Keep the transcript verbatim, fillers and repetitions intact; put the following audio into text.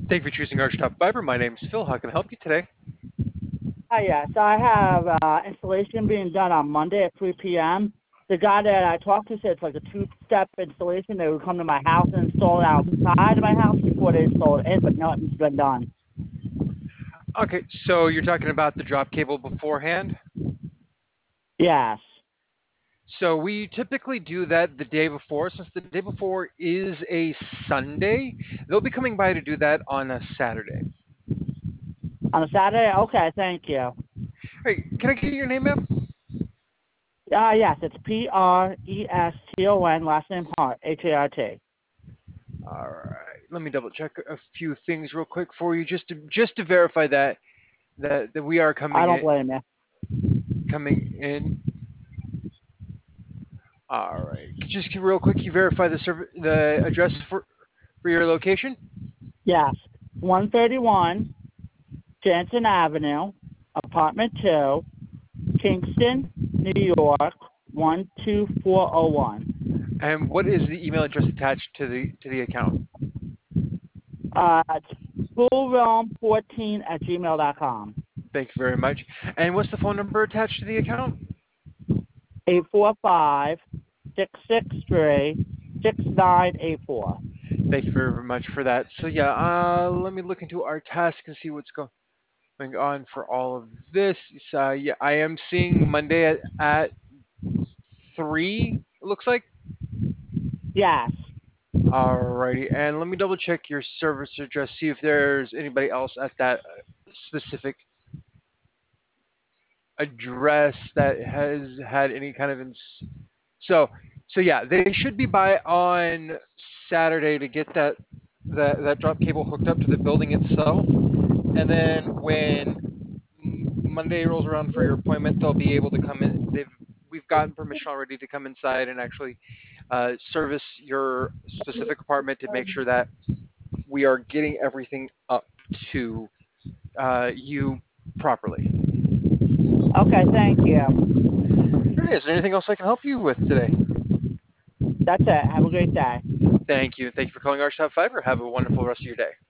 Thank you for choosing Archtop Fiber. My name's Phil. How can I help you today? Hi, yes. I have uh, installation being done on Monday at three p m. The guy that I talked to said it's like a two-step installation. They would come to my house and install it outside of my house before they install it in, but nothing's been done. Okay, so you're talking about the drop cable beforehand. Yes. So we typically do that the day before. Since the day before is a Sunday, they'll be coming by to do that on a Saturday. On a Saturday? Okay, thank you. Hey, can I get your name, ma'am? Uh, yes, it's P R E S T O N, last name Hart, H A R T. All right. Let me double check a few things real quick for you, just to just to verify that that, that we are I coming don't in blame you. coming in. All right. Just real quick, you verify the serv- the address for for your location. Yes. one thirty-one Jansen Avenue, apartment two, Kingston, New York, one two four oh one. And what is the email address attached to the to the account? Uh, it's fullrealm fourteen at gmail dot com. Thank you very much. And what's the phone number attached to the account? eight four five, six six three, six nine eight four. Thank you very much for that. So yeah, uh, let me look into our task and see what's go- going on for all of this. Uh, yeah, I am seeing Monday at, at three. It looks like. Yes. Alrighty, and let me double check your service address, see if there's anybody else at that specific address that has had any kind of ins- so so yeah, they should be by on Saturday to get that that that drop cable hooked up to the building itself, and then when Monday rolls around for your appointment, they'll be able to come in. They've we've gotten permission already to come inside and actually uh, service your specific apartment to make sure that we are getting everything up to uh, you properly. Okay, thank you. Sure. Is there anything else I can help you with today? That's it. Have a great day. Thank you. Thank you for calling our Shop Fiber. Have a wonderful rest of your day.